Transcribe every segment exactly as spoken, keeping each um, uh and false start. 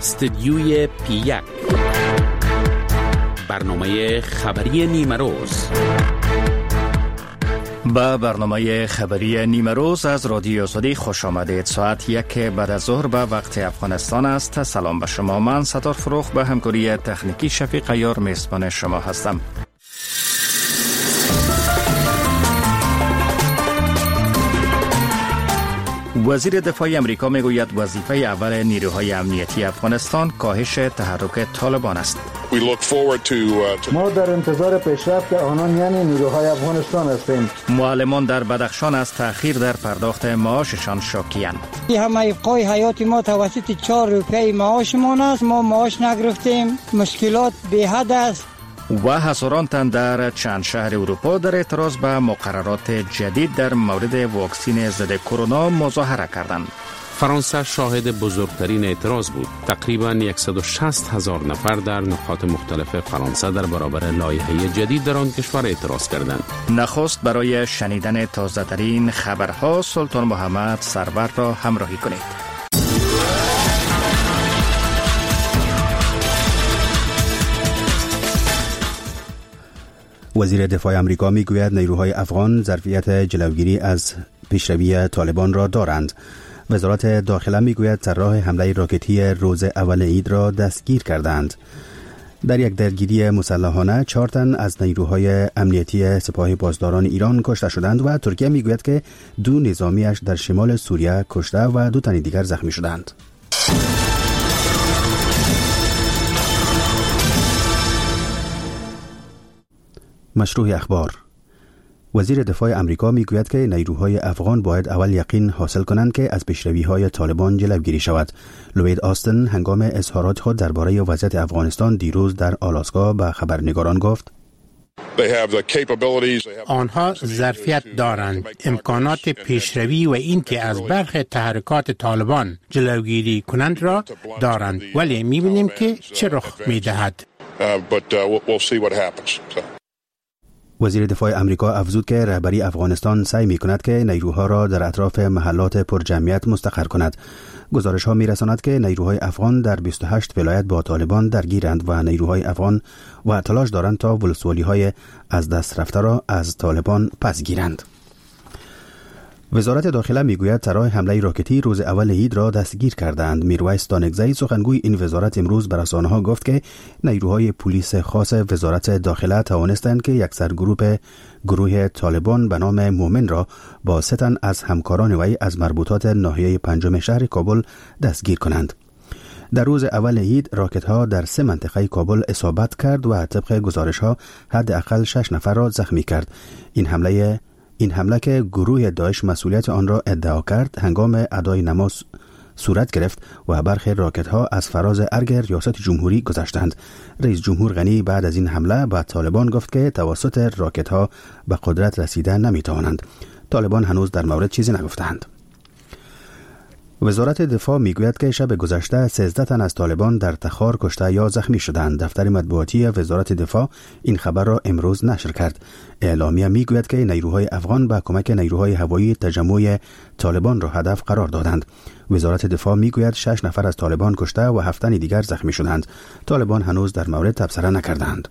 استدیوی پی یک، برنامه خبری نیمه روز. با برنامه خبری نیمه روز از رادیو آزادی خوش آمدید. ساعت یک بعد از ظهر به وقت افغانستان است. سلام به شما. من ستار فروخ به همکاری تکنیکی شفیق عیار میزبان شما هستم. وزیر دفاع امریکا میگوید وظیفه اول نیروهای امنیتی افغانستان کاهش تحرک طالبان است. ما در انتظار پیشرفت آنان یعنی نیروهای افغانستان هستیم. معلمان در بدخشان از تأخیر در پرداخت معاششان شاکی‌اند. همه ابقای حیات ما توسط چهار روپیه معاشمان است. ما معاش نگرفتیم. مشکلات به حد است. و حضاران تن در چند شهر اروپا در اعتراض به مقررات جدید در مورد واکسین ضد کرونا مظاهره کردند. فرانسه شاهد بزرگترین اعتراض بود. تقریباً صد و شصت هزار نفر در نقاط مختلف فرانسه در برابر لایحه جدید در آن کشور اعتراض کردند. نخست برای شنیدن تازه ترین خبرها سلطان محمد سرور را همراهی کنید. وزیر دفاع آمریکا میگوید نیروهای افغان ظرفیت جلوگیری از پیشروی طالبان را دارند. وزارت داخله میگوید طراح حمله راکتی روز اول عید را دستگیر کردند. در یک درگیری مسلحانه چهار تن از نیروهای امنیتی سپاه پاسداران ایران کشته شدند و ترکیه میگوید که دو نظامیش در شمال سوریه کشته و دو تن دیگر زخمی شدند. مشروع اخبار. وزیر دفاع امریکا میگوید که نیروهای افغان باید اول یقین حاصل کنند که از پیشروی‌های طالبان جلوگیری شود. لوید آستن هنگام اظهارات خود درباره وضعیت افغانستان دیروز در آلاسکا به خبرنگاران گفت: آنها ظرفیت دارند، امکانات پیشروی و اینکه از برخی تحرکات طالبان جلوگیری کنند را دارند، ولی می‌بینیم که چه رخ می‌دهد. وزیر دفاع امریکا افزود که رهبری افغانستان سعی می‌کند که نیروها را در اطراف محلات پرجمعیت مستقر کند. گزارش‌ها می‌رساند که نیروهای افغان در بیست و هشت ولایت با طالبان درگیرند و نیروهای افغان و تلاش دارند تا ولسوالی‌های از دست رفته را از طالبان پس گیرند. وزارت داخله میگوید طراح حمله راکتی روز اول عید را دستگیر کردند. میرویس دانگزی سخنگوی این وزارت امروز به رسانه‌ها گفت که نیروهای پلیس خاص وزارت داخله توانستند که یک سرگروه گروه طالبان به نام مومن را با سه تن از همکاران وی از مربوطات ناحیه پنجم شهر کابل دستگیر کنند. در روز اول عید راکت‌ها در سه منطقه کابل اصابت کرد و طبق گزارش‌ها حداقل شش نفر را زخمی کرد. این حمله این حمله که گروه داعش مسئولیت آن را ادعا کرد هنگام ادای نماز صورت گرفت و برخی راکت‌ها از فراز ارگ ریاست جمهوری گذشتند. رئیس جمهور غنی بعد از این حمله به طالبان گفت که توسط راکت‌ها به قدرت رسیدن نمی‌توانند. طالبان هنوز در مورد چیزی نگفتند. وزارت دفاع میگوید که شب گذشته سیزده تن از طالبان در تخار کشته یا زخمی شدند. دفتر مطبوعاتی وزارت دفاع این خبر را امروز نشر کرد. اعلامیه میگوید که نیروهای افغان با کمک نیروهای هوایی تجمع طالبان را هدف قرار دادند. وزارت دفاع میگوید شش نفر از طالبان کشته و هفت تن دیگر زخمی شدند. طالبان هنوز در مورد تبصره نکردند.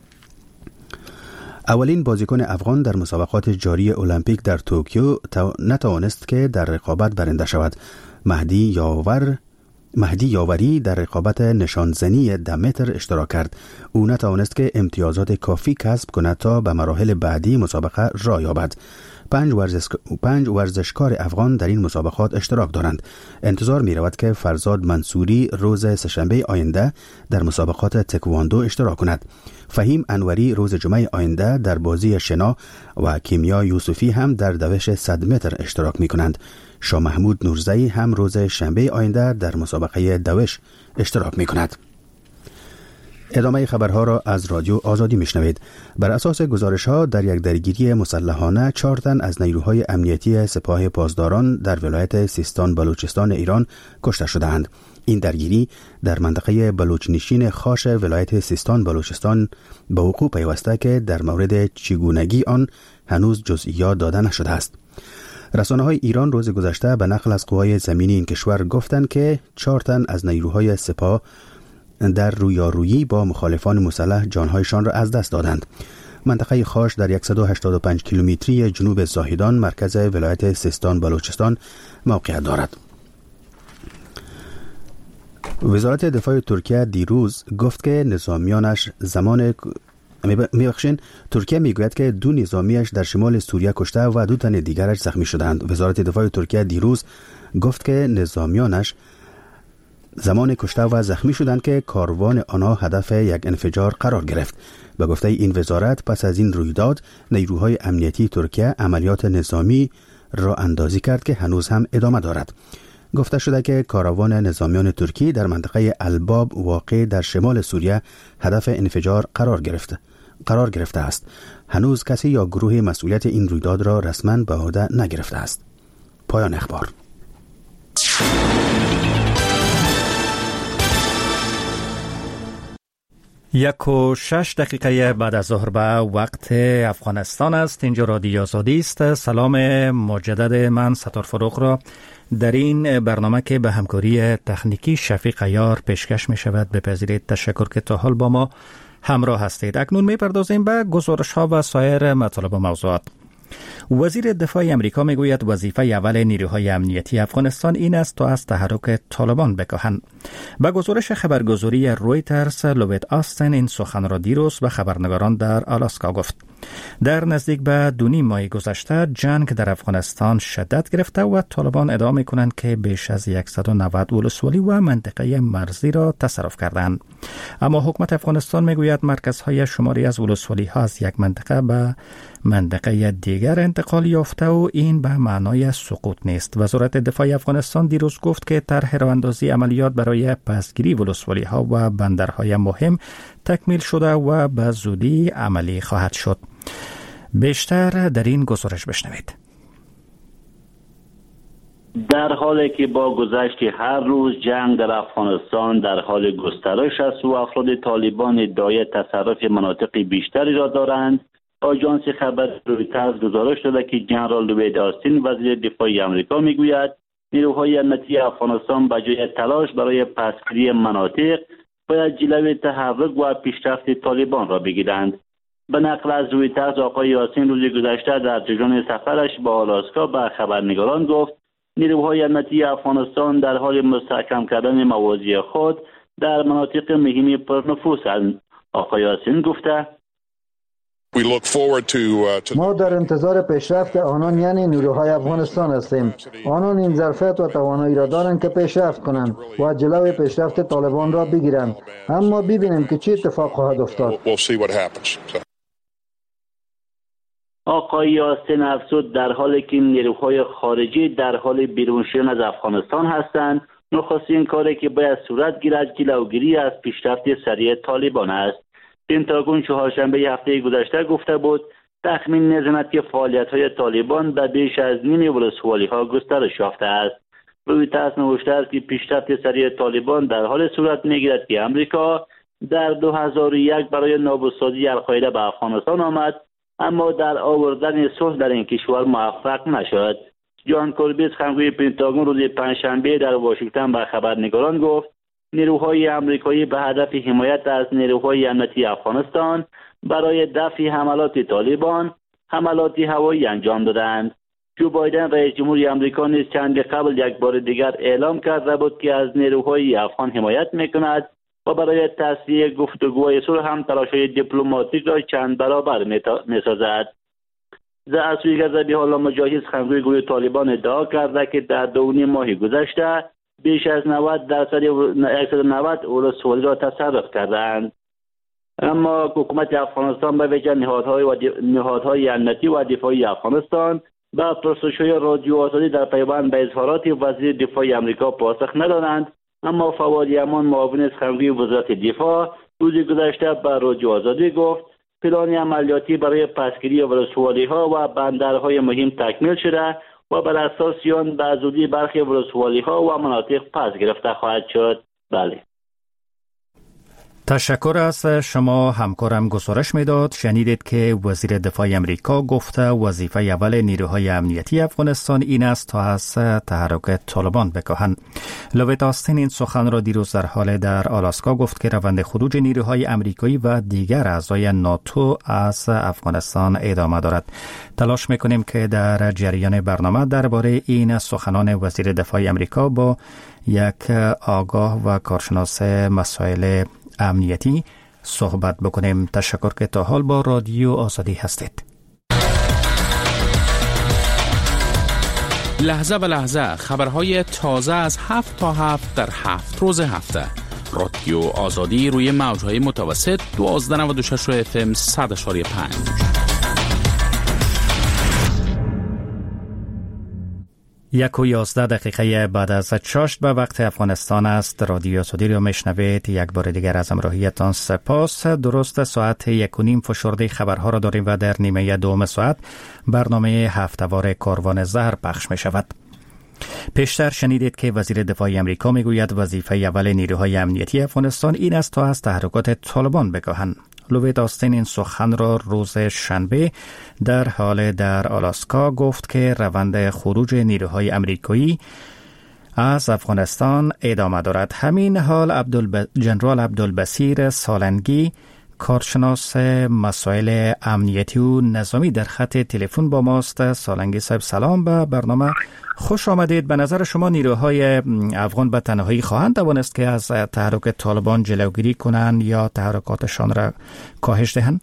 اولین بازیکن افغان در مسابقات جاری المپیک در توکیو نتوانست که در رقابت برنده شود. مهدی یاور مهدی یاوری در رقابت نشانزنی ده متر اشتراک کرد. او نتوانست که امتیازات کافی کسب کند تا به مراحل بعدی مسابقه راه یابد. پنج ورزش... پنج ورزشکار افغان در این مسابقات اشتراک دارند. انتظار می رود که فرزاد منصوری روز سه‌شنبه آینده در مسابقات تکواندو اشتراک کند. فهیم انوری روز جمعه آینده در بازی شنا و کیمیا یوسفی هم در دوش صد متر اشتراک می کنند. شاه محمود نورزی هم روز شنبه آینده در مسابقه دوش اشتراک می کند. ادامه خبرها را از رادیو آزادی میشنوید. بر اساس گزارش‌ها در یک درگیری مسلحانه چهار تن از نیروهای امنیتی سپاه پاسداران در ولایت سیستان بلوچستان ایران کشته شدند. این درگیری در منطقه بلوچنشین خاش ولایت سیستان بلوچستان به وقوع پیوسته که در مورد چگونگی آن هنوز جزئیات داده نشده است. رسانه‌های ایران روز گذشته به نقل از قوای زمینی این کشور گفتند که چهار تن از نیروهای سپاه در رویارویی با مخالفان مسلح جانهایشان را از دست دادند. منطقه خاش در صد و هشتاد و پنج کیلومتری جنوب زاهدان مرکز ولایت سیستان بلوچستان موقعیت دارد. وزارت دفاع ترکیه دیروز گفت که نظامیانش زمان میبخشین ترکیه میگوید که دو نظامیش در شمال سوریه کشته و دو تن دیگرش زخمی شدند. وزارت دفاع ترکیه دیروز گفت که نظامیانش زمان کشته و زخمی شدند که کاروان آنها هدف یک انفجار قرار گرفت. به گفته این وزارت پس از این رویداد نیروهای امنیتی ترکیه عملیات نظامی را اندازی کرد که هنوز هم ادامه دارد. گفته شده که کاروان نظامیان ترکی در منطقه الباب واقع در شمال سوریه هدف انفجار قرار گرفته قرار گرفته است. هنوز کسی یا گروه مسئولیت این رویداد را رسما به عهده نگرفته است. پایان اخبار. یک و شش دقیقه بعد از ظهر به وقت افغانستان است. اینجا رادیو آزادی است. سلام مجدد من ستار فروغ را در این برنامه که به همکاری تکنیکی شفیق عیار پیشکش می شود بپذیرید. تشکر که تا حال با ما همراه هستید. اکنون می پردازیم به گزارش ها و سایر مطالب و موضوعات. وزیر دفاع امریکا میگوید وظیفه اول نیروهای امنیتی افغانستان این است تا از تحرک طالبان بکاهند. با گزارش خبرگزاری رویترز لوید آستن این سخن را دیروز به خبرنگاران در آلاسکا گفت. در نزدیک به دو نیم ماه گذشته جنگ در افغانستان شدت گرفته و طالبان ادعا میکنند که بیش از صد و نود ولسوالی و منطقه مرزی را تصرف کردند. اما حکومت افغانستان میگوید مرکزهای شماری از ولسوالی ها از یک منطقه به منطقه دیگر انتقال یافته و این به معنای سقوط نیست. وزارت دفاع افغانستان دیروز گفت که طرح راهاندازی عملیات برای پسگیری ولسوالی ها و بندرهای مهم تکمیل شده و به زودی عملی خواهد شد. بیشتر در این گزارش بشنوید. در حالی که با گذشت هر روز جنگ در افغانستان در حال گسترش است و افراد طالبان ادعای تصرف مناطق بیشتری را دارند، آژانس خبر رویترز گزارش داده که جنرال لوید آستین وزیر دفاع آمریکا میگوید نیروهای امنیتی افغانستان به جای تلاش برای پسگیری مناطق باید جلوی تحرک و پیشرفت طالبان را بگیرند. به نقل از رویترز آقای آستین روز گذشته در جریان سفرش به آلاسکا به خبرنگاران گفت نیروهای امنیتی افغانستان در حال مستحکم کردن مواضع خود در مناطق مهم پرنفوذند. آقای آستین گفته ما در انتظار پیشرفت آنان یعنی نیروهای افغانستان هستیم. آنان این ظرفیت و توانایی را دارند که پیشرفت کنند و جلوی پیشرفت طالبان را بگیرند. اما ببینیم که چه اتفاق خواهد افتاد. آقای آستین افزود در حالی که نیروهای خارجی در حال بیرون شدن از افغانستان هستند، نخستین کاری که باید صورت گیرد جلوگیری از پیشرفت سریع طالبان است. پنتاگون چهارشنبه هفته گذشته گفته بود تخمین می‌زند که فعالیت‌های طالبان به بیش از نیم ولسوالی‌ها گسترش یافته است. رویترز نوشته است که پیشرفت سریع طالبان در حال صورت می‌گیرد که امریکا در دو هزار و یک برای نابسازی القاعده به افغانستان آمد، اما در آوردن صلح در این کشور موفق نشد. جان کوربی سخنگوی پنتاگون روز پنجشنبه در واشنگتن به خبرنگاران گفت نیروهای آمریکایی به هدف حمایت از نیروهای امنیتی افغانستان برای دفع حملات طالبان حملات هوایی انجام دادند. جو بایدن رئیس جمهوری آمریکا نیز چند قبل یک بار دیگر اعلام کرده بود که از نیروهای افغان حمایت میکند و برای تسریع گفتگوهای صلح هم تلاش‌های دیپلماتیک را چند برابر می‌سازد. از سوی گزبی حالا مجاهد سخنگوی گروه طالبان ادعا کرده که در دو نیم ماه گذشته بیش از نود درصد صد و نود ولسوالی را تصرف کردند. اما حکومت افغانستان به ویژه نهادهای و نهادهای امنیتی و دفاعی افغانستان با پرسش‌های رادیو آزادی در پیوند به اظهارات وزیر دفاع آمریکا پاسخ ندادند. اما فواد یمان معاون سخنگوی وزارت دفاع روز گذشته به رادیو آزادی گفت پلان عملیاتی برای پسگیری ولسوالی‌ها و بندرهای مهم تکمیل شده و بر اساس آن به زودی برخی ولسوالی‌ها و مناطق پس گرفته خواهد شد. بله. تشکر از شما. همکارم گزارش میداد شنیدید که وزیر دفاع امریکا گفته وظیفه اول نیروهای امنیتی افغانستان این است تا از تحرک طالبان بکاهند. لوید آستین این سخن را دیروز در حال در آلاسکا گفت که روند خروج نیروهای امریکایی و دیگر اعضای ناتو از افغانستان ادامه دارد. تلاش میکنیم که در جریان برنامه درباره این سخنان وزیر دفاع امریکا با یک آگاه و کارشناس مسائل امنیتی صحبت بکنیم. تشکر که تا حال با رادیو آزادی هستید. لحظه به لحظه خبرهای تازه از هفت تا هفت در هفت روز هفته. رادیو آزادی روی موجهای متوسط دوازده نود و شش اف ام صد و پنج. یک و یازده دقیقه بعد از چاشت به وقت افغانستان است. رادیو آزادی رو میشنوید. یک بار دیگر از همراهیتان سپاس. درست ساعت یک و نیم فشرده خبرها را داریم و در نیمه دوم ساعت برنامه هفته‌وار کاروان زهر پخش می شود. پیشتر شنیدید که وزیر دفاع امریکا میگوید وظیفه اول نیروهای امنیتی افغانستان این است تا از تحرکات طالبان بکاهند. لوید آستین این سخن را روز شنبه در حال در آلاسکا گفت که روند خروج نیروهای امریکایی از افغانستان ادامه دارد. همین حال عبدالب... جنرال عبدالبصیر سالنگی کارشناس مسائل امنیتی و نظامی در خط تلفن با ماست. سالنگی صاحب سلام، به برنامه خوش آمدید. به نظر شما نیروهای افغان به تنهایی خواهند توانست که از تحرک طالبان جلوگیری کنند یا تحرکاتشان را کاهش دهند؟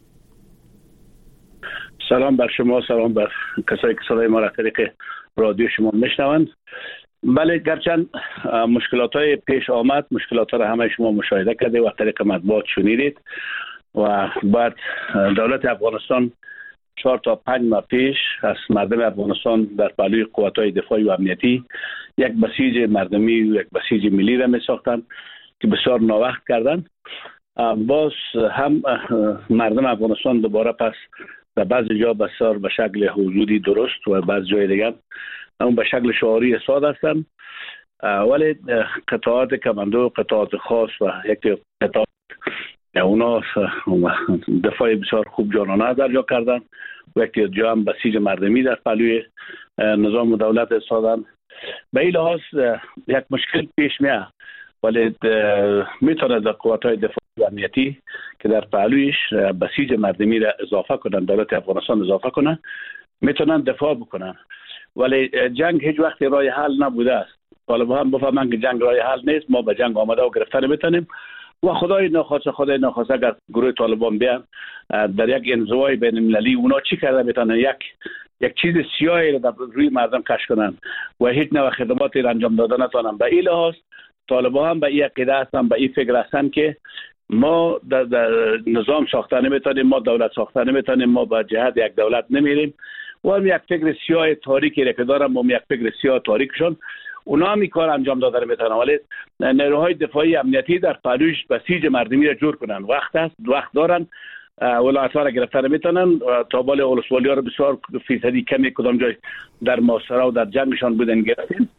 سلام بر شما، سلام بر کسایی که صدای ما را طریق رادیو شما میشنوند. بله، گرچند مشکلات های پیش آمد، مشکلات ها را همه شما مشاهده کرده و طریق مطبوعات شنیدید و بعد دولت افغانستان چهار تا پنج ماه پیش از مردم افغانستان در پهلوی قوت‌های دفاعی و امنیتی یک بسیج مردمی و یک بسیج ملی را می ساختند که بسیار ناوقت کردند. باز هم مردم افغانستان دوباره پس در بعضی جا بسیار به شکل حضوری درست و بعضی جای دیگر اون به شکل شعاری اصاد هستند، ولی قطعات کماندو، قطعات خاص و یک قطعات اونا دفاع بسیار خوب جانانه در جا کردن و یک جا هم بسیج مردمی در پهلوی نظام دولت استادن. به این لحاظ یک مشکل پیش میاد، ولی میتونه در قوت‌های دفاعی و امنیتی که در پهلویش بسیج مردمی را اضافه کنن، دولت افغانستان اضافه کنن، میتونن دفاع بکنن. ولی جنگ هیچ وقت راه حل نبوده است. طالبان هم بفهمن که جنگ راه حل نیست، ما به جنگ آمده و گرفتن میتونیم و خدای نخواست خدای نخواست اگر گروه طالبان بیان در یک انزوای بین المللی اونا چی کرده میتونن یک یک چیز سیاهی رو در روی مردم کش کنن و هیچ نوع خدماتی را انجام دادن نتونن. به این لحاظ طالبان هم به این عقیده هستن، به این فکر هستن که ما در, در نظام ساخته نمیتونیم، ما دولت ساخته نمیتونیم، ما به جهت یک دولت نمیریم و هم یک فکر سیاه تاریکی را که دارن، ما یک فکر سیاه تاریکشون اونا هم این کار انجام دادن میتونن. ولی نیروهای دفاعی امنیتی در پهلویش بسیج مردمی را جور کنن، وقت است، وقت دارن، ولایت‌ها را گرفتن میتونن. تا بالا ولسوالی‌ها را بسیار فیصدی کمی کدام جای در محاصره و در جنگشان بودن گرفتن،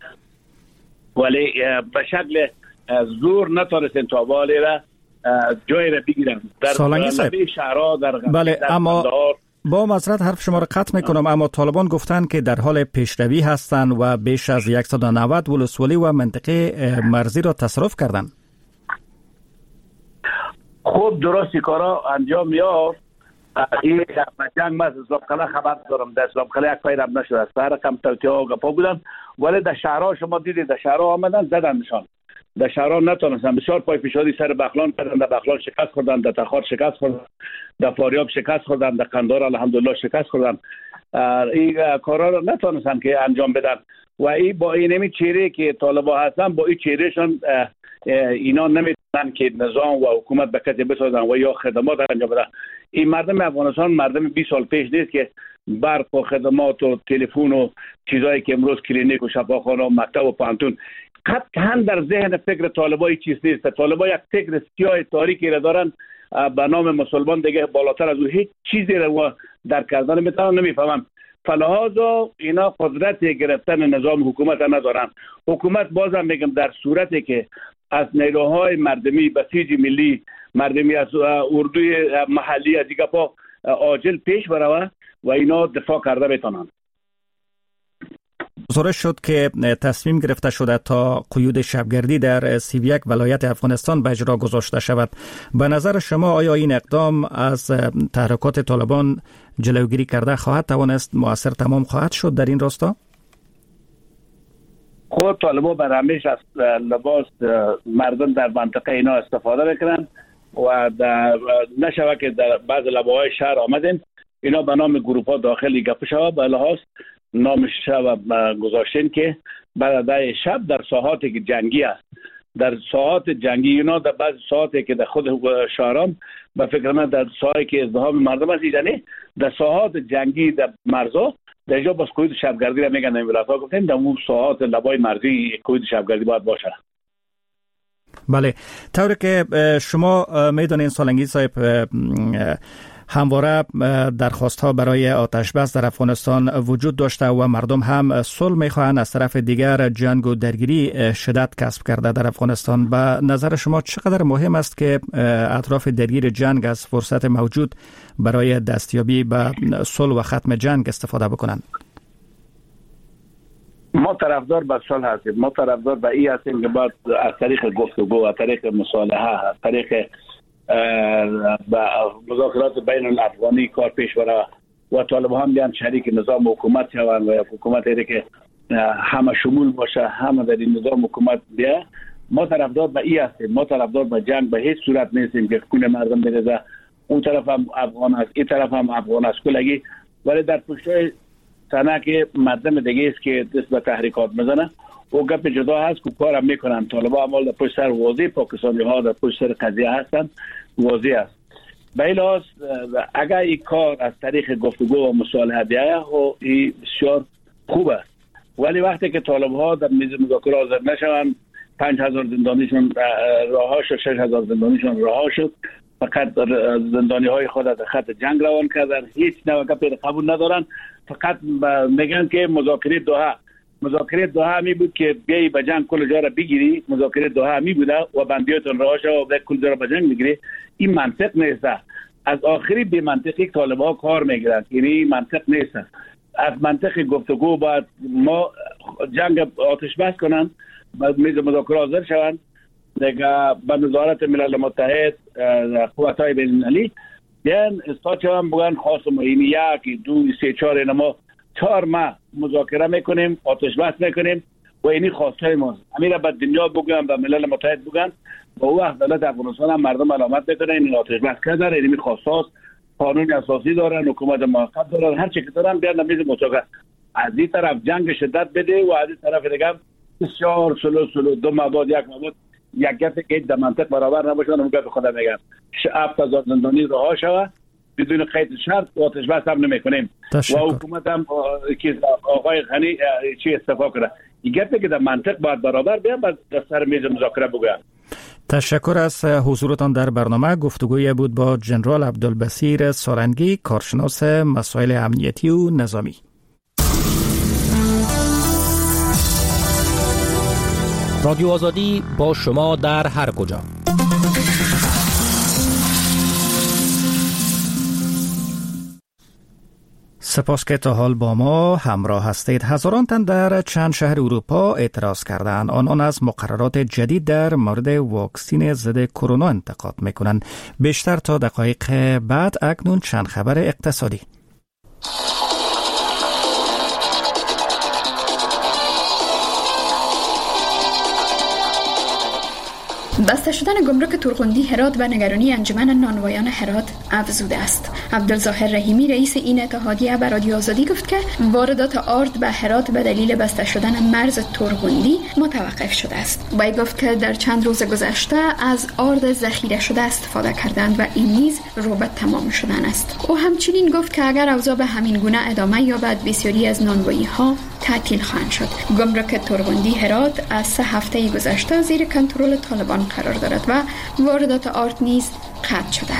ولی به شکل زور نتونستن تا بالا را جای را بگیرن در شهرها در بله در اما در با معذرت حرف شما را قطع میکنم، اما طالبان گفتند که در حال پیشروی هستند و بیش از صد و نود ولسوالی و منطقه مرزی را تصرف کردند. خوب درستی کارا انجام یافت. این جنگ ما از اسلام قلعه خبر دارم، در اسلام قلعه یک پیرم نشد، از سهر کم توتیا و گپا بودن، ولی در شهرها شما دیدید در شهرها آمدن زدنشان، در شهرها نتونستن. بسیار پای پیشاری سر بغلان کردن، در بغلان شکست خوردن، در تخار شکست خوردن، در فاریاب شکست خوردن، در قندهار الحمدلله شکست خوردن. این کارا رو نتونستن که انجام بدن و این با این نمی چهره که طالبان هستن، با این چهرهشون اینا نمیتونن که نظام و حکومت به کسی بسازن و یا خدمات انجام بدن. این مردم افغانستان مردم بیست سال پیش نیست که برق و خدمات و تلفن و چیزایی که امروز کلینیک و شفاخانه و مکتب و پانتون قطعا در ذهن فکر طالبان چیز نیست. طالبان یک فکر سیاه تاریکی را دارن به نام مسلمان، دیگه بالاتر از او هیچ چیزی را در کردن میتونن نمیفهمن. فلهذا اینا قدرت گرفتن نظام حکومت ندارن. حکومت بازم میگم در صورتی که از نیروهای مردمی بسیج ملی مردمی از اردوی محلی از دیگه پا عاجل پیش بروه و اینا دفاع کرده بتانند. گزارش شد که تصمیم گرفته شده تا قیود شبگردی در سی و یک ولایت افغانستان به اجرا گذاشته شود. به نظر شما آیا این اقدام از تحرکات طالبان جلوگیری کرده خواهد توانست مؤثر تمام خواهد شد در این راستا؟ خود طالبان بر همیش از لباس مردم در منطقه اینا استفاده بکنن و نشوه که در بعض لباهای شهر آمدن اینا به نام گروپ ها داخلی گپ شوه به لحاظ نامش شب گذاشتن که بعد شب در ساحاتی که جنگی است در ساحات جنگی اینا در بعض ساحاتی که در خود شهرام به فکر من در ساحاتی که ازدحام مردم است یعنی در ساحات جنگی در مرزا در اینجا باز قید شبگردی را میگن این ولایت‌ها گفتن در اون ساحات لبای مرزی قید شبگردی باید باشه. بله طوری که شما میدونین سالنگیز صاحب همواره درخواست ها برای آتش بس در افغانستان وجود داشته و مردم هم صلح میخواهند. از طرف دیگر جنگ و درگیری شدت کسب کرده در افغانستان. به نظر شما چقدر مهم است که اطراف درگیر جنگ از فرصت موجود برای دستیابی به صلح و ختم جنگ استفاده بکنند؟ ما طرفدار به صلح هستیم، ما طرفدار به این هستیم که باید از طریق گفتگو، از طریق مصالحه، از طریق با مذاکرات بین الافغانی کار پیش بره و طالبان هم بیان شریک نظام حکومت شوند و حکومتی که همه شمول باشه، همه در این نظام حکومت بیا. ما طرفدار به این هستیم، ما طرفدار به جنگ به هیچ صورت نیستیم که خون مردم بریزه. اون طرف هم افغان است، این طرف هم افغان است کلگی، ولی در پشتای تنه که مردم دیگه است که دست به تحریکات میزنه و گپ جدا هست که کارم میکنن. طالبان عمال در پشت سر واضح، پاکستانی ها در پشت سر قضیه هستن، واضح است. به این لحاظ اگر این کار از طریق گفتگو و مصالحه بیایه و این بسیار خوب است، ولی وقتی که طالب ها در میز مذاکره حاضر نشوند، پنج هزار زندانیشون رها شد، شش هزار زندانیشون رها شد، فقط زندانی های خود در خط جنگ روان کردن، هیچ نوع گپی قبول ندارن، فقط میگن که مذاکره دوحه مذاکره دوحه همی بود که بیایی به جنگ کل جا را بگیری، مذاکره دوحه همی بوده و بندیاتون رها شد و بیایی کل جا را به جنگ بگیری. این منطق نیست. از آخری به منطقی طالب ها کار میگیرن، یعنی منطق نیست. از منطق گفتگو باید ما جنگ آتش بس کنن، بعد میز مذاکره حاضر شوند دیگه به نظارت ملل متحد، قوت‌های بین‌المللی بیان استاد هم بگن خواست ما این یک دو سه چهار اینا ما چهار ماه مذاکره میکنیم، آتش بس میکنیم و اینی خواسته ماست. امیر به دنیا بگن، به ملل متحد بگن، با او وقت دولت افغانستان هم مردم علامت میکنن این آتش بس کردن، اینی خواستاست، قانون اساسی دارن، حکومت موقت دارن، هر چی که دارن بیان میز مذاکره. از این طرف جنگ شدت بده و از این طرف دیگه بسیار سلو سلو دو ماه بعد یک ماه یک گفت که در منطق برابر نباشن. اون گفت خدا میگم هفت هزار زندانی رها شود بدون قید شرط آتش بس هم نمیکنیم و حکومت هم که آقای غنی چی استفاده کنه. این گفت که در منطق باید برابر بیان بعد در سر میز مذاکره بگویم. تشکر از حضورتان در برنامه. گفتگوی بود با جنرال عبدالبصیر سارنگی، کارشناس مسائل امنیتی و نظامی. رادیو آزادی با شما در هر کجا. سپاس که تا حال با ما همراه هستید. هزاران تن در چند شهر اروپا اعتراض کردند. آنان از مقررات جدید در مورد واکسین ضد کرونا انتقاد میکنند. بیشتر تا دقایق بعد. اکنون چند خبر اقتصادی. بسته شدن گمرک تورغندی هرات به نگرانی انجمن نانوایان هرات افزوده است. عبدالظاهر رحیمی رئیس این اتحادیه به رادیو آزادی گفت که واردات آرد به هرات به دلیل بسته شدن مرز تورغندی متوقف شده است. وی گفت که در چند روز گذشته از آرد ذخیره شده استفاده کردند و این نیز رو به تمام شدن است. او همچنین گفت که اگر اوضاع به همین گونه ادامه یابد بسیاری از نانوایی ها تعطیل خواهند شد. گمرک تورغندی هرات از سه هفته گذشته زیر کنترل طالبان قرار دارد و واردات آرد نیز قطع شده است.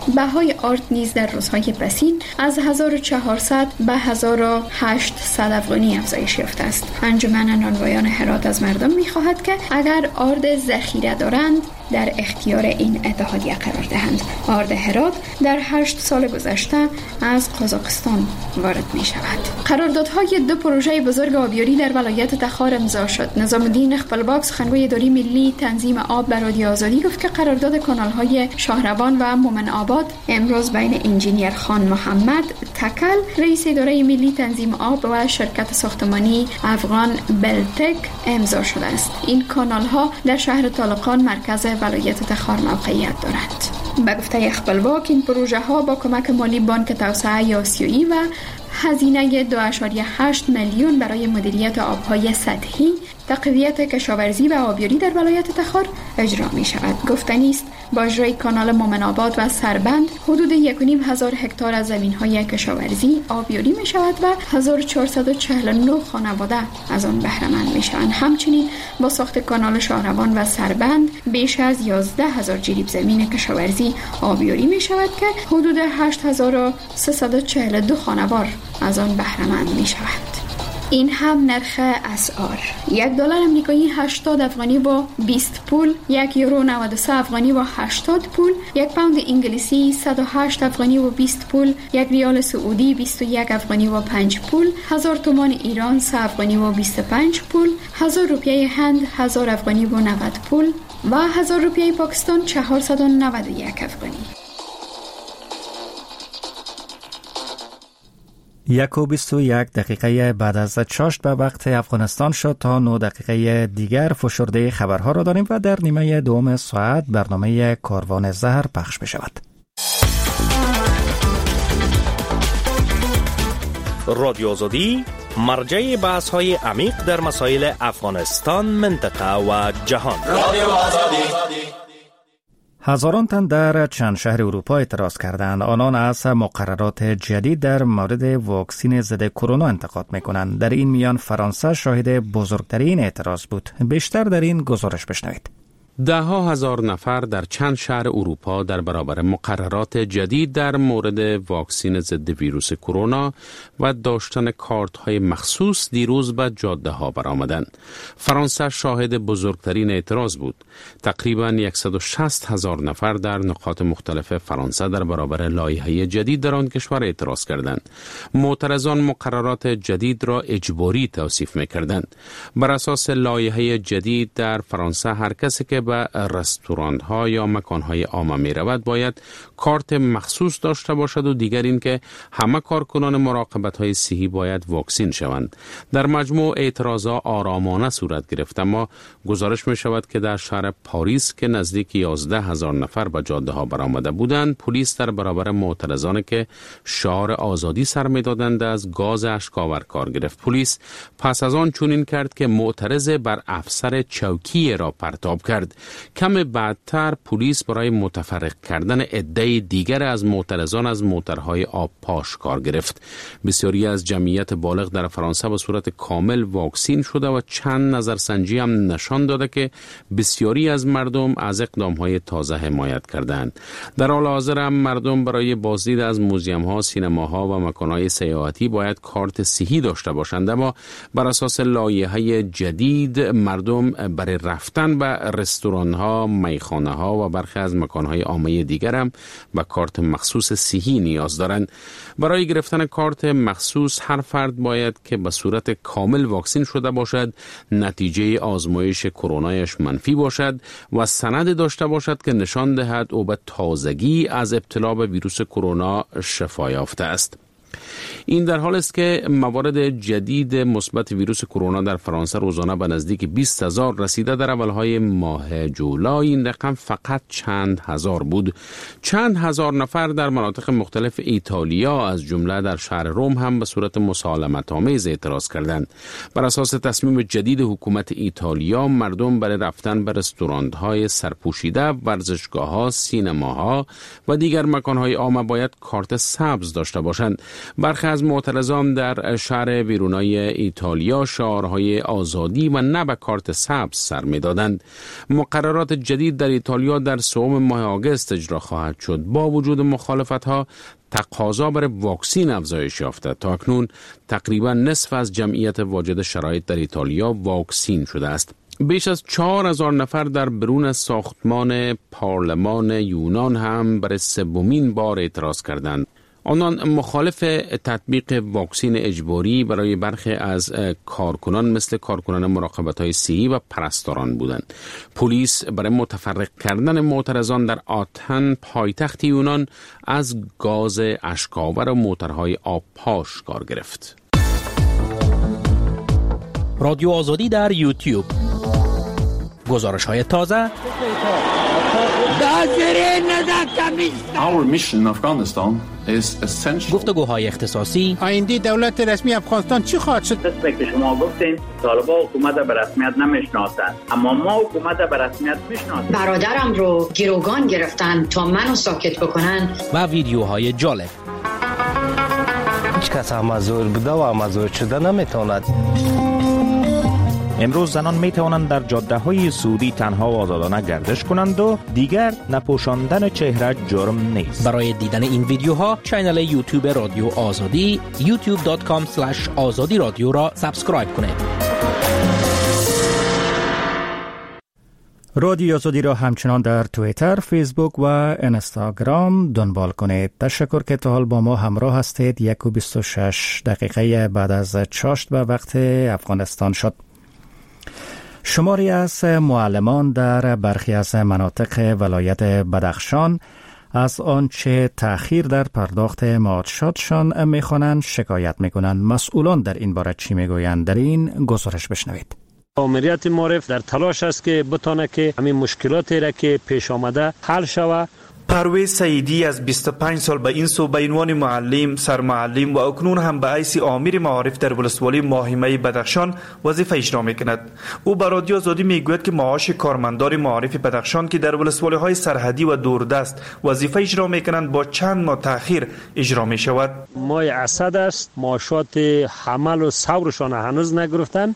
بهای آرد نیز در روزهای پسین از هزار و چهارصد به هزار و هشتصد افغانی افزایش یافته است. انجمن نانوایان هرات از مردم می‌خواهد که اگر آرد ذخیره دارند در اختیار این اتحادیه قرار دهند. آرد هرات در هشت سال گذشته از قزاقستان وارد می شود. قراردادهای دو پروژه بزرگ آبیاری در ولایت تخار امضا شد. نظام الدین اقبالباغ سخنگوی اداری ملی تنظیم آب به رادیو آزادی گفت که قرارداد کانال‌های شهربان و مومن آباد امروز بین انجینیر خان محمد تکل رئیس اداره ملی تنظیم آب و شرکت ساختمانی افغان بلتک امضا شده است. این کانال‌ها در شهر طالقان مرکز ولایت تخار موقعیت دارند. به گفته اقبالباغ این پروژه ها با کمک مالی بانک توسعه آسیایی و هزینه دو ممیز هشت میلیون برای مدیریت آبهای سطحی، تقویت کشاورزی و آبیاری در ولایت تخار اجرا می شود. گفتنی است با اجرای کانال مومن آباد و سربند حدود یک و نیم هزار هکتار از زمین‌های کشاورزی آبیاری می شود و هزار و چهارصد و چهل و نه خانواده از آن بهره مند می شوند. همچنین با ساخت کانال شهربان و سربند بیش از یازده هزار جریب زمین کشاورزی آبیاری می شود که حدود هشت هزار و سیصد و چهل و دو خانوار از آن بهره مند می شوند. این هم نرخ اسعار: یک دلار امریکایی هشتاد افغانی با بیست پول، یک یورو نود و سه افغانی با هشتاد پول، یک پوند انگلیسی صد و هشت افغانی و بیست پول، یک ریال سعودی بیست و یک افغانی و پنج پول، هزار تومان ایران سه افغانی و بیست و پنج پول، هزار روپیه هند هزار افغانی و نود پول و هزار روپیه پاکستان چهارصد و نود و یک افغانی. یک و بیست و یک دقیقه بعد از چاشت به وقت افغانستان شد. تا نه دقیقه دیگر فشرده خبرها را داریم و در نیمه دوم ساعت برنامه کاروان زهر پخش می شود. رادیو آزادی مرجع بحث های عمیق در مسائل افغانستان، منطقه و جهان. رادیو آزادی. هزاران تن در چند شهر اروپا اعتراض کردند. آنان از مقررات جدید در مورد واکسن ضد کرونا انتقاد می‌کنند. در این میان فرانسه شاهد بزرگترین اعتراض بود. بیشتر در این گزارش بشنوید. ده ها هزار نفر در چند شهر اروپا در برابر مقررات جدید در مورد واکسن ضد ویروس کرونا و داشتن کارت‌های مخصوص دیروز به جاده‌ها برآمدند. فرانسه شاهد بزرگترین اعتراض بود. تقریباً صد و شصت هزار نفر در نقاط مختلف فرانسه در برابر لایحه جدید در آن کشور اعتراض کردند. معترضان مقررات جدید را اجباری توصیف می‌کردند. بر اساس لایحه جدید در فرانسه هر کسی که به رستوران ها یا مکان های عام می رود باید کارت مخصوص داشته باشد و دیگر این که همه کارکنان مراقبت های صحی باید واکسین شوند. در مجموع اعتراضات آرامانه صورت گرفت، اما گزارش می شود که در شهر پاریس که نزدیک یازده هزار نفر به جاده ها برآمده بودند، پلیس در برابر معترضان که شعار آزادی سر می دادند از گاز اشک‌آور کار گرفت. پلیس پس از آن چنین کرد که معترض بر افسر چوکی را پرتاب کرد. کم بعدتر پلیس برای متفرق کردن عده دیگر از معترضان از موترهای آب پاش کار گرفت. بسیاری از جمعیت بالغ در فرانسه به صورت کامل واکسین شده و چند نظرسنجی هم نشان داده که بسیاری از مردم از اقدامهای تازه حمایت کردند. در حال حاضر هم مردم برای بازدید از موزیم‌ها، سینماها و مکان‌های سیاحتی باید کارت صحی داشته باشند، اما بر اساس لایحه جدید مردم برای رفتن به رستوران‌ها، میخانه‌ها و برخی از مکان‌های عامه دیگر هم به کارت مخصوص صحی نیاز دارند. برای گرفتن کارت مخصوص هر فرد باید که به صورت کامل واکسین شده باشد، نتیجه آزمایش کرونایش منفی باشد و سند داشته باشد که نشان دهد او به تازگی از ابتلا به ویروس کرونا شفا یافته است. این در حال است که موارد جدید مثبت ویروس کرونا در فرانسه روزانه به نزدیک بیست هزار رسیده. در اولهای ماه جولای این رقم فقط چند هزار بود. چند هزار نفر در مناطق مختلف ایتالیا از جمله در شهر روم هم به صورت مسالمت آمیز اعتراض کردند. بر اساس تصمیم جدید حکومت ایتالیا مردم برای رفتن به رستوران‌های سرپوشیده، ورزشگاه‌ها، سینماها و دیگر مکان‌های عام باید کارت سبز داشته باشند. برخی از معترضان در شهر ویرونای ایتالیا شعارهای آزادی و نه به کارت سبز سر می‌دادند. مقررات جدید در ایتالیا در سوم ماه آگوست اجرا خواهد شد. با وجود مخالفت‌ها تقاضا برای واکسین افزایش یافته. تا اکنون تقریبا نصف از جمعیت واجد شرایط در ایتالیا واکسین شده است. بیش از چهار هزار نفر در برون ساختمان پارلمان یونان هم برای سومین بار اعتراض کردند. آنان مخالف تطبیق واکسین اجباری برای برخی از کارکنان مثل کارکنان مراقبت‌های صحی و پرستاران بودند. پلیس برای متفرق کردن معترضان در آتن پایتخت یونان از گاز اشک‌آور و موترهای آبپاش کار گرفت. رادیو آزادی در یوتیوب. گزارش های تازه. گفتگوهای اختصاصی. آینده دولت رسمی افغانستان چی خواهد شد؟ مثل که شما گفتین طالبان حکومت به رسمیت نمیشناسند، اما ما حکومت به رسمیت میشناسیم. برادرم رو گروگان گرفتن تا منو ساکت بکنن. و ویدیوهای جالب. هیچ کس امازور بوده و امازور شده نمیتواند. امروز زنان می توانند در جاده های سعودی تنها و آزادانه گردش کنند و دیگر نپوشاندن چهره جرم نیست. برای دیدن این ویدیوها کانال یوتیوب رادیو آزادی یوتیوب دات کام اسلش آزادی رادیو را سابسکرایب کنید. رادیو آزادی را همچنان در توییتر، فیسبوک و اینستاگرام دنبال کنید. تشکر که تا حال با ما همراه هستید. یک و بیست و شش دقیقه بعد از چاشت به وقت افغانستان شد. شماری از معلمان در برخی از مناطق ولایت بدخشان از آنچه تأخیر در پرداخت معاشاتشان میخوانند شکایت میکنند. مسئولان در این باره چی میگویند؟ در این گزارش بشنوید. آمریت معرف در تلاش است که بتانه که همین مشکلاتی را که پیش آمده حل شود. پرویز سعیدی از بیست و پنج سال به این سو به عنوان معلم، سرمعلم و اکنون هم به حیث آمر معارف در ولسوالی ماهیمه بدخشان وظیفه اجرا میکند. او به رادیو آزادی میگوید که معاش کارمندان معارف بدخشان که در ولسوالی های سرحدی و دوردست وظیفه اجرا میکنند با چند ماه تأخیر اجرا می شود. ماه اسد است، معاشات حمل و ثورشان هنوز نگرفتند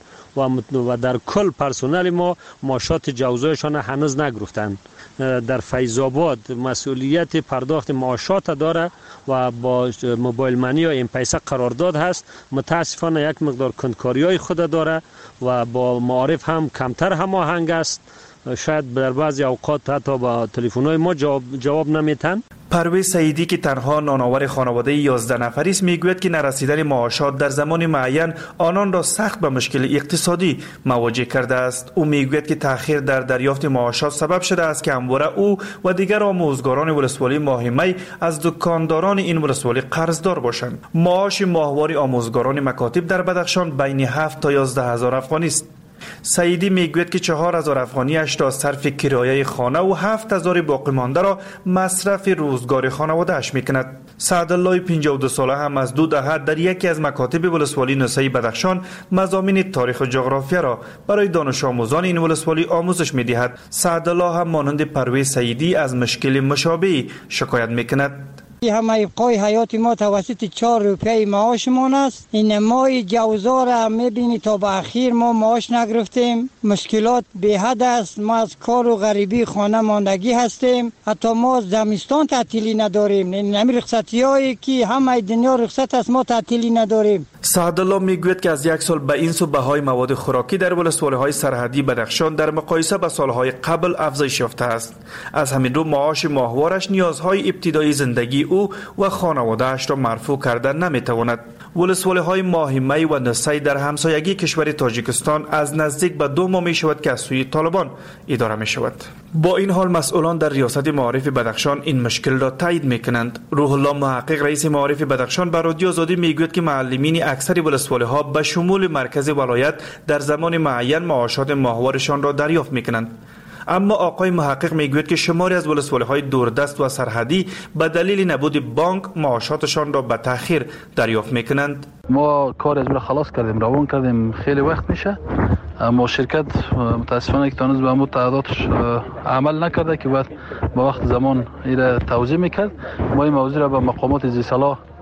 و در کل پرسنل ما معاشات جوزایشان هنوز نگرفتند. در فیض آباد مسئولیت پرداخت معاشات داره و با موبایل منی و ام پیسه قرارداد هست. متاسفانه یک مقدار کندکاری‌های خود داره و با معارف هم کمتر هماهنگ است. شاید در بعضی اوقات حتی با تلفن‌های ما جواب, جواب نمیتن. پرویز سعیدی که تنها نانآور خانواده یازده نفری است میگوید که نرسیدن معاشات در زمان معین آنان را سخت به مشکل اقتصادی مواجه کرده است. او میگوید که تأخیر در دریافت معاشات سبب شده است که همواره او و دیگر آموزگاران ولسوالی ماهیمه از دکانداران این ولسوالی قرضدار باشند. معاش ماهواره آموزگاران مکاتب در بدخشان بین هفت تا یازده هزار افغانی است. سعیدی میگوید که چهار هزار افغانیش را صرف کرایه خانه و هفت هزار باقی مانده را مصرف روزگار خانواده اش میکند. سعدالله پنجاه و دو ساله هم از دو دهه در یکی از مکاتب ولسوالی نسایی بدخشان مضامین تاریخ و جغرافیا را برای دانش آموزان این ولسوالی آموزش میدهد. سعدالله هم مانند پرویز سعیدی از مشکل مشابهی شکایت میکند. همه ابقای حیات ما توسط چهار روپیه معاشمان است. این ماه جوزا را میبینی تا به اخیر ما معاش نگرفتیم. مشکلات به حد است. ما از کار و غریبی خانه ماندگی هستیم. حتی ما زمستان تعطیلی نداریم. این رخصتی هایی که همه دنیا رخصت است ما تعطیلی نداریم. سعدالله میگوید که از یک سال به این سو بهای مواد خوراکی در ولسوالی های سرحدی بدخشان در مقایسه با سالهای قبل افزایش یافته است. از همین رو معاش ماهوارش نیازهای ابتدایی زندگی او و خانواده اش را مرفوع کردن نمیتواند. ولسوالی های ماهیمه و نسای در همسایگی کشور تاجیکستان از نزدیک به دو ماه می شود که از سوی طالبان اداره می شود. با این حال مسئولان در ریاست معارف بدخشان این مشکل را تایید می کنند. روح الله محقق رئیس معارف بدخشان به رادیو آزادی میگوید که معلمین اکثر ولسوالی ها به شمول مرکز ولایت در زمان معین معاشات ماهوارشان را دریافت می کنند. اما آقای محقق میگوید که شماری از ولسوالی های دوردست و سرحدی به دلیل نبود بانک معاشاتشان را به تأخیر دریافت میکنند. ما کار از را خلاص کردیم، روان کردیم، خیلی وقت میشه، اما شرکت متاسفانه که تانست به همون تعهداتش عمل نکرده که بعد با وقت زمان ایره توضیح میکرد. ما این موضوع را به مقامات ذی صلاح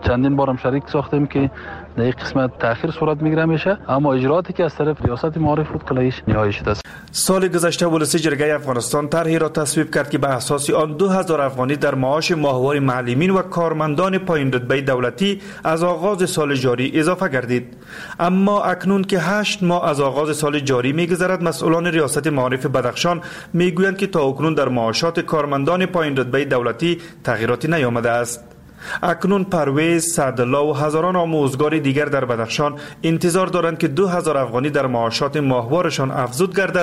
چندین بارم شریک ساختیم که در این قسمت تاخیر صورت میگیره میشه، اما اجرااتی که از طرف ریاست معارف بود کلیش نهایی شده است. سال گذشته ولسی جرگه افغانستان طرحی را تصویب کرد که به اساس آن دو هزار افغانی در معاش ماهوار معلمین و کارمندان پایین رتبه دولتی از آغاز سال جاری اضافه گردید. اما اکنون که هشت ماه از آغاز سال جاری میگذرد، مسئولان ریاست معارف بدخشان میگویند که تا اکنون در معاشات کارمندان پایین رتبه دولتی تغییراتی نیامده است. اکنون پرویز، سعدالله و هزاران آموزگار دیگر در بدخشان انتظار دارند که دو هزار افغانی در معاشات ماهوارشان افزود گردد